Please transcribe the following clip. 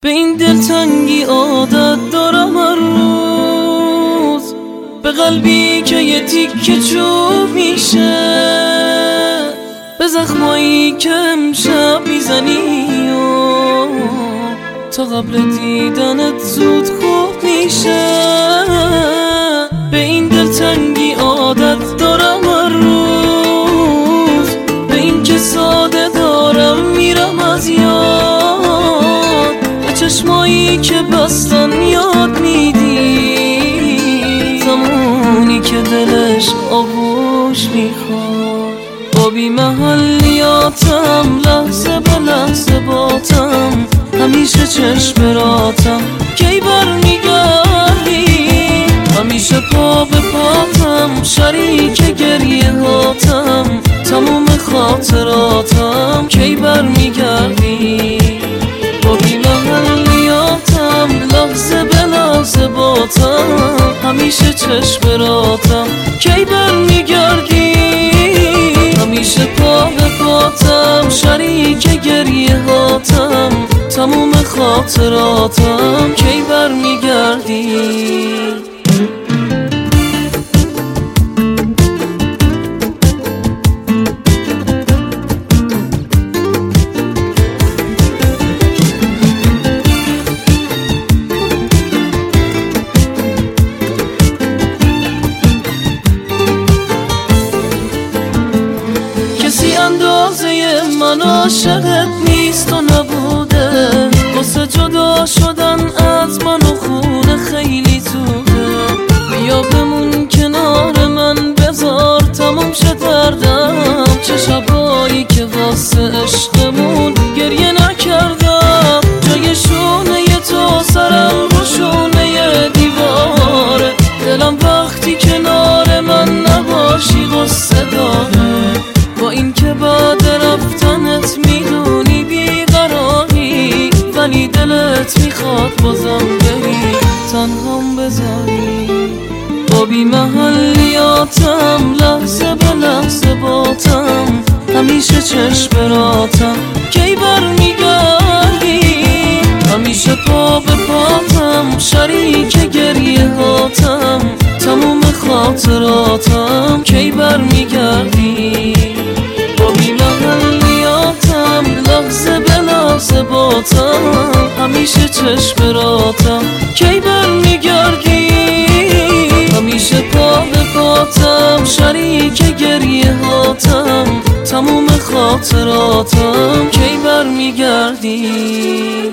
به این دلتنگی عادت دارم هر روز، به قلبی که یه تیکه چوب میشه، به زخمایی که امشب میزنی و تا قبل دیدنت زود خوب میشه. به این دلتنگی عادت دارم هر روز، به این که ساده دارم میرم از یاد، به چشمایی که بستن یاد میدی زمانی که دلش آغوش میخواد. با بی محلیاتم لحظه به لحظه باتم، همیشه چشم راتم کی برمیگردی، همیشه پا به پاتم شریک گریه هاتم، تموم خاطراتم کی برمیگردی. با بی محلیاتم لحظه به لحظه باتم، همیشه چشم راتم کی برمیگردی، همیشه پا به پاتم شریک گریه هاتم، تموم خاطراتم کی برمیگردی. کسی اندازه من عاشقت نیست و نبوده، واسه جدا شدن از من و خونه خیلی زوده. بیا بمون کنار من بذار تموم شه دردم، چه شبایی که واسه عشقمون گریه نکردم، جای شونه تو سرم رو شونه دیواره، دلم وقتی کنار من نباشی غصه داره. با این که بعد رفتنت میدونی بیقراری، ولی دلت میخواد بازم بری تنهام بذاری. با بی محلیاتم لحظه به لحظه باتم، همیشه چشم راتم کی برمیگردی، همیشه پا به پاتم شریک گریه هاتم، تموم خاطراتم کی برمیگردی. با بی محلیاتم لحظه به لحظه باتم، همیشه چشم راتم کی برمیگردی، همیشه پا به پاتم شریک گریه هاتم، تموم خاطراتم کی برمیگردی.